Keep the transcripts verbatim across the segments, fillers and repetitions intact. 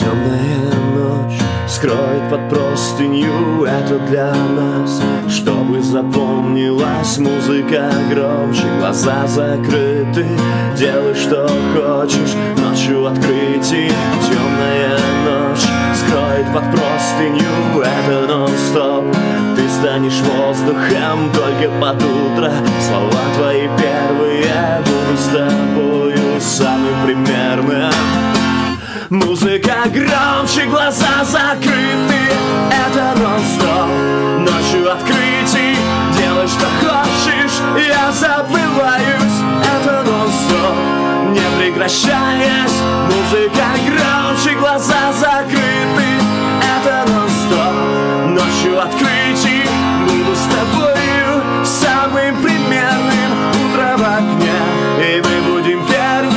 Темная ночь скроет под простынью, это для нас, чтобы запомнилась музыка громче. Глаза закрыты, делай что хочешь, ночью открытий. Темная ночь скроет под простынью, это нон-стоп. Ты станешь воздухом только под утро. Слова твои первые, буду с тобою самым примерным. Музыка громче, глаза закрыты, это нон-стоп. Ночью открытий, делай что хочешь, я забываюсь, это нон-стоп. Не прекращаясь, музыка громче, глаза закрыты, это нон-стоп. Ночью открытий, буду с тобою самым примерным. Утро в окне, и мы будем первые.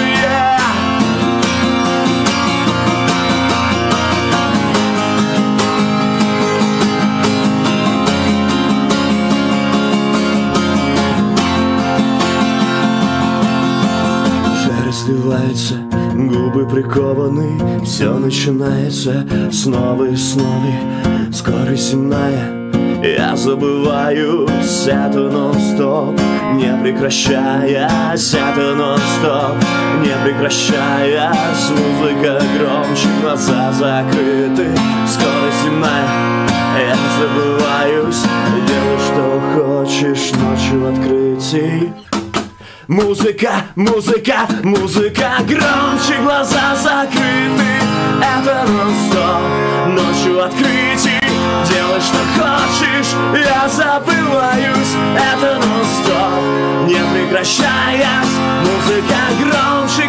Сливается, губы прикованы, все начинается снова и снова. Скорость земная, я забываюсь, это нон-стоп. Не прекращаясь, это нон-стоп. Не прекращаясь, музыка громче, глаза закрыты. Скорость земная, я забываюсь, делай что хочешь, ночью открытий. Музыка, музыка, музыка громче, глаза закрыты, это нон-стоп. Ночью открытий, делай что хочешь, я забываюсь, это нон-стоп. Не прекращаясь, музыка громче,